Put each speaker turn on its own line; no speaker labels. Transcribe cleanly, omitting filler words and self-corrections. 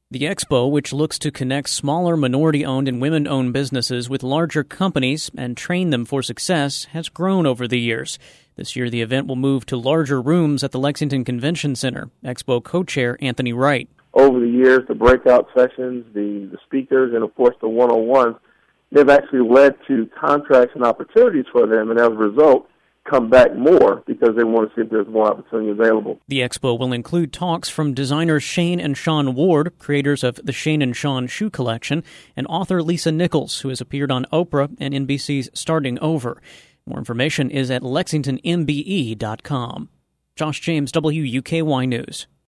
The expo, which looks to connect smaller minority-owned and women-owned businesses with larger companies and train them for success, has grown over the years. This year, the event will move to larger rooms at the Lexington Convention Center. Expo co-chair Anthony Wright.
Over the years, the breakout sessions, the speakers, and of course the one-on-ones, they've actually led to contracts and opportunities for them, and as a result, come back more because they want to see if there's more opportunity available.
The expo will include talks from designers Shane and Sean Ward, creators of the Shane and Sean shoe collection, and author Lisa Nichols, who has appeared on Oprah and NBC's Starting Over. More information is at lexingtonmbe.com. Josh James, WUKY News.